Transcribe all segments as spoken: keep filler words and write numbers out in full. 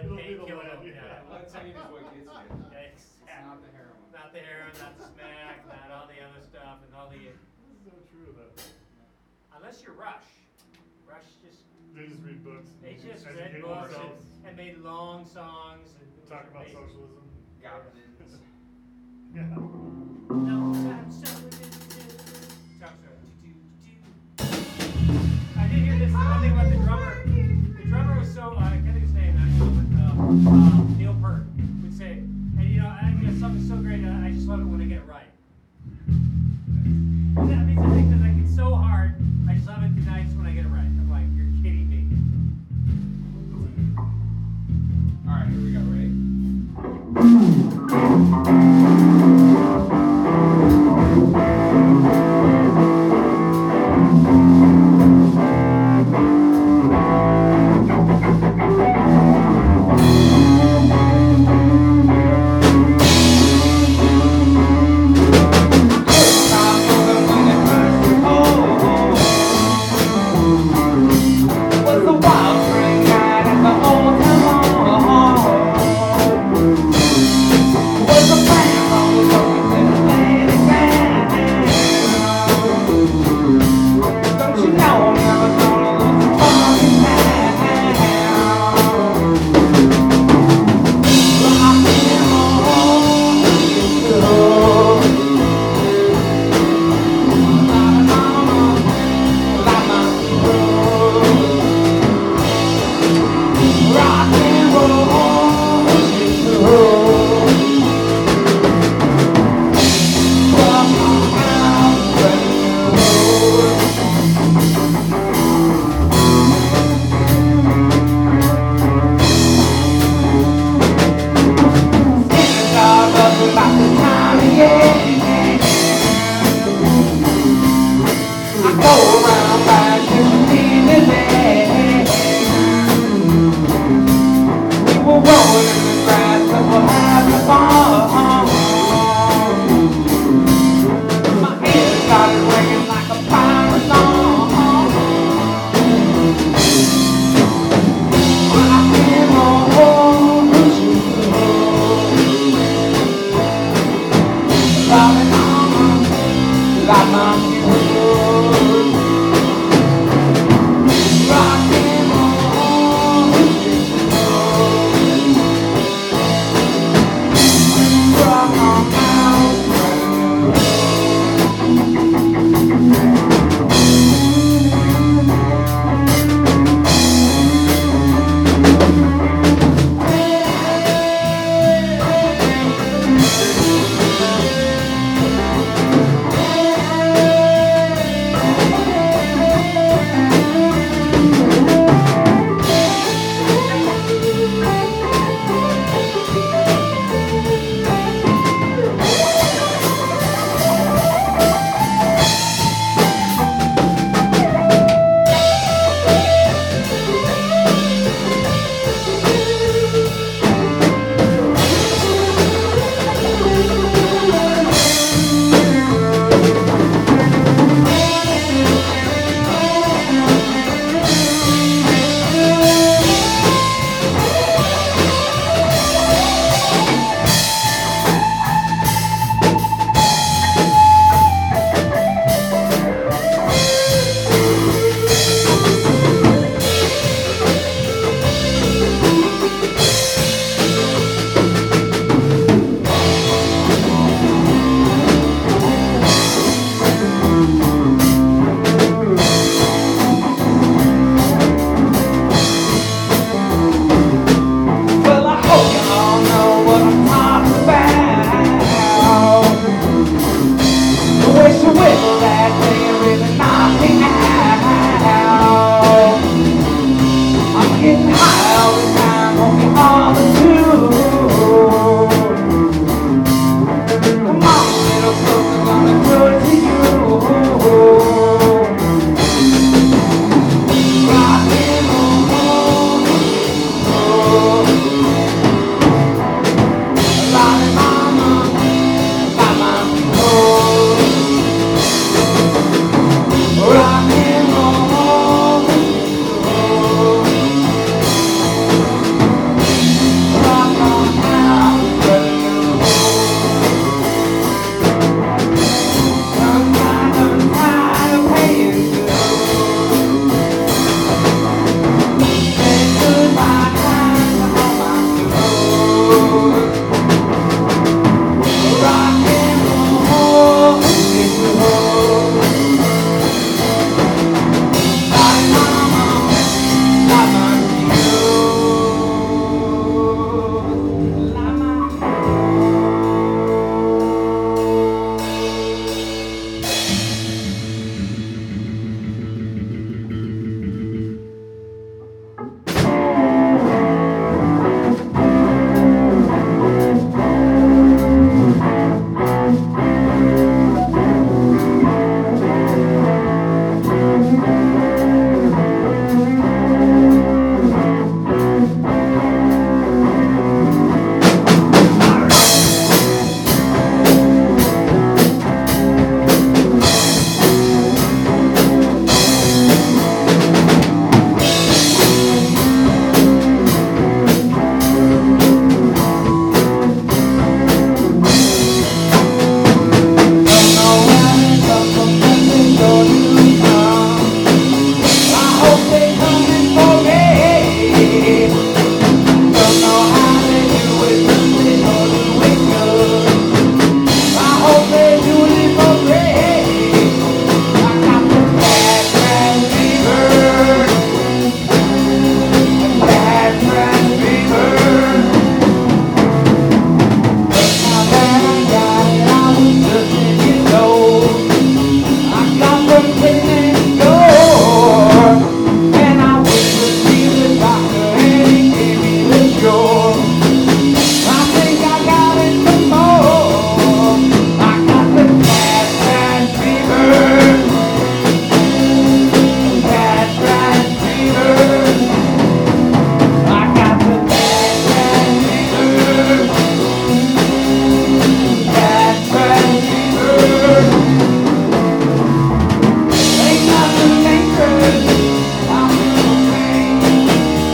one It'll be pain the killing one, him. yeah. Yeah. One chain is what gets you. Yeah, It's exactly. not the heroin. Not the heroin, not the smack, not all the other stuff, and all the. This is so true though. Unless you're Rush. Rush just. They just read books. They and just educate read books and, themselves, and made long songs. And it was talk about amazing. socialism. Governance. Yeah. No, I'm so Talk to her. I did hear this one thing about the drummer. The drummer was so, uh, I can't think of his name actually, but uh, uh, Neil Peart would say, and you know, I guess something's so great, uh, I just love it when I get it right. That means I think that like it's so hard, I just love it nights when I get it right. I'm like, you're kidding me. All right, here we go. Ready?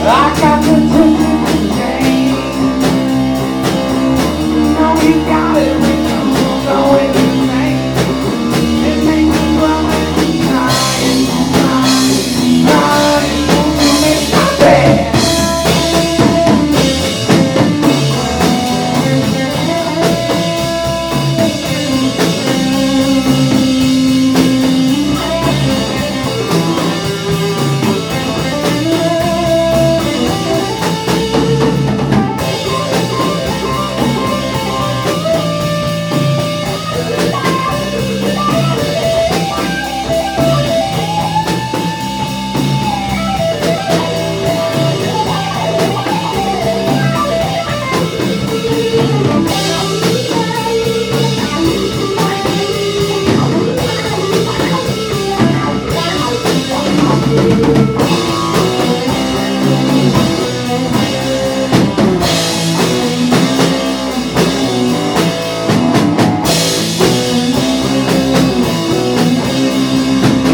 I got the ticket to the game. Know you got it when you're going insane. It makes me love and cry and cry, cry. You make my bed.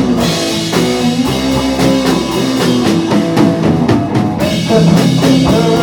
Oh,